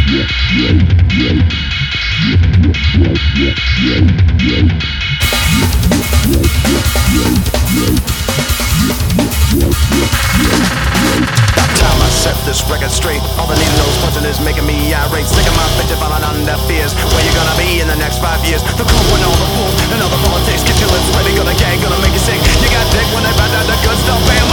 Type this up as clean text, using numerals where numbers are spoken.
Time I set this record straight. All the needles punching is making me irate. Sick of my bitch falling on deaf ears. Where you gonna be in the next 5 years? The cool when all the fools and all the politics get your lips ready. Gonna gag, gonna make you sick. You got dick when they bad out the good stuff. Bam,